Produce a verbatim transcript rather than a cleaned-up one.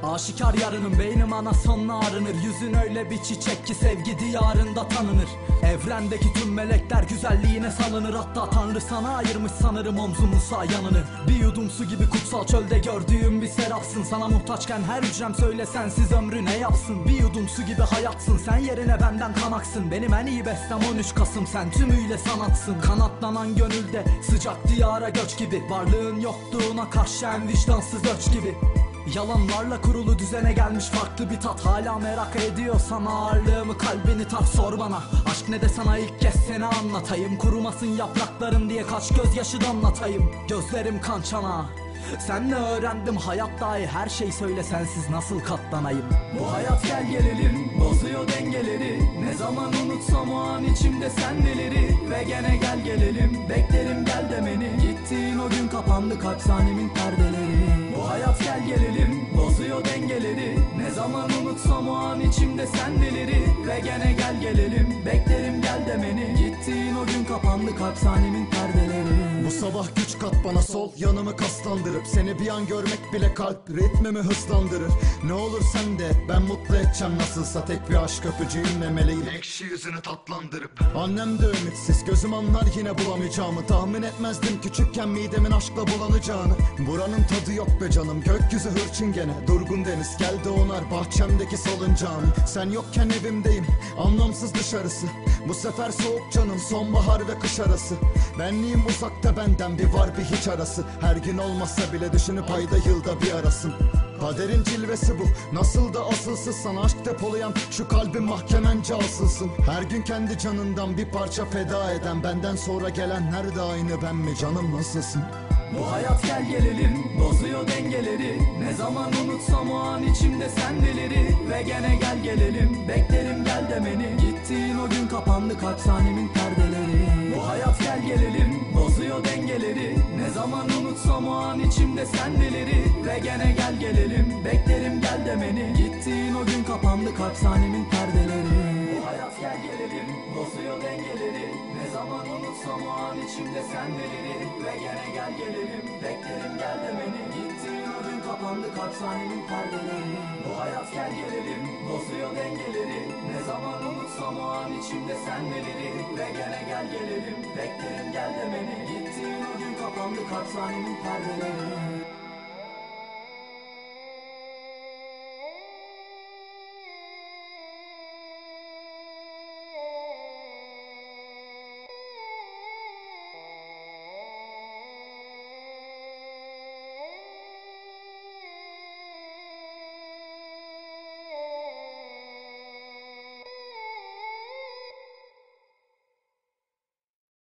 Aşikar yarınım, beynim ana sonla arınır. Yüzün öyle bir çiçek ki sevgi diyarında tanınır. Evrendeki tüm melekler güzelliğine salınır. Hatta Tanrı sana ayırmış sanırım omzumun sağ yanını. Bir yudum su gibi kutsal çölde gördüğüm bir serapsın. Sana muhtaçken her hücrem söyle sensiz ömrü ne yapsın. Bir yudum su gibi hayatsın, sen yerine benden kanaksın. Benim en iyi bestem on üç Kasım, sen tümüyle sanatsın. Kanatlanan gönülde sıcak diyara göç gibi. Varlığın yokluğuna karşı en vicdansız öç gibi. Yalanlarla kurulu düzene gelmiş farklı bir tat. Hala merak ediyorsan ağırlığımı, kalbini tat, sor bana. Aşk ne de sana ilk kez seni anlatayım. Kurumasın yaprakların diye kaç gözyaşı damlatayım. Gözlerim kan çanağı, senle öğrendim hayat dahi, her şey söyle sensiz nasıl katlanayım. Bu hayat gel gelelim bozuyor dengeleri. Ne zaman unutsam o an içimde sendeleri. Ve gene gel gelelim beklerim gel demeni. Gittiğin o gün kapandı kalp sahnemin perdeleri. Bu hayat gel gelelim bozuyor dengeleri. Ne zaman unutsam o an içimde sendeleri. Ve gene gel gelelim beklerim gel demeni. Gittiğin o gün kapandı kalp sahnemin perdeleri. Bu sabah güç kat bana, sol yanımı kaslandırıp seni bir an görmek bile kalp ritmimi hızlandırır. Ne olur sen de et, ben mutlu edeceğim nasılsa. Tek bir aşk öpücüğünle meleğin ekşi yüzünü tatlandırıp. Annem de ümitsiz, gözüm anlar yine bulamayacağımı. Tahmin etmezdim küçükken midemin aşkla bulanacağını. Buranın tadı yok be canım, gökyüzü hırçın gene. Durgun deniz geldi onar bahçemdeki salıncağım. Sen yokken evimdeyim, anlamsız dışarısı. Bu sefer soğuk canım, sonbahar ve kış arası. Benliğim uzakta benden, bir var bir hiç arası. Her gün olmasa bile düşünüp ayda yılda bir arasın. Kaderin cilvesi bu, nasıl da asılsız. Sana aşk depolayan şu kalbim mahkemence asılsın. Her gün kendi canından bir parça feda eden, benden sonra gelenler de aynı ben mi canım, nasılsın? Bu hayat gel gelelim bozuyor dengeleri. Ne zaman unutsam o an içimde sendeleri. Ve gene gel gelelim beklerim gel demeni. Gittiğin o gün kapandı kalp sahnemin perdeleri. Bu hayat gel gelelim bozuyor dengeleri. Ne zaman unutsam o an içimde sendeleri. Ve gene gel gelelim beklerim gel demeni. Gittiğin o gün kapandı kalp sahnemin perdeleri. Bu hayat gel gelelim bozuyor dengeleri. Ne zaman unutsam o an içimde sendeleri. Ve gene gel gelelim beklerim gel demeni. Gittiğin o gün kapandı kalp sahnemin perdeleri. Bu hayat gel gelelim bozuyor dengeleri. Ne zaman unutsam o an içimde sendeleri. Ve gene gel gelelim beklerim gel demeni. Gittiğin o gün kapandı kalp sahnemin perdeleri.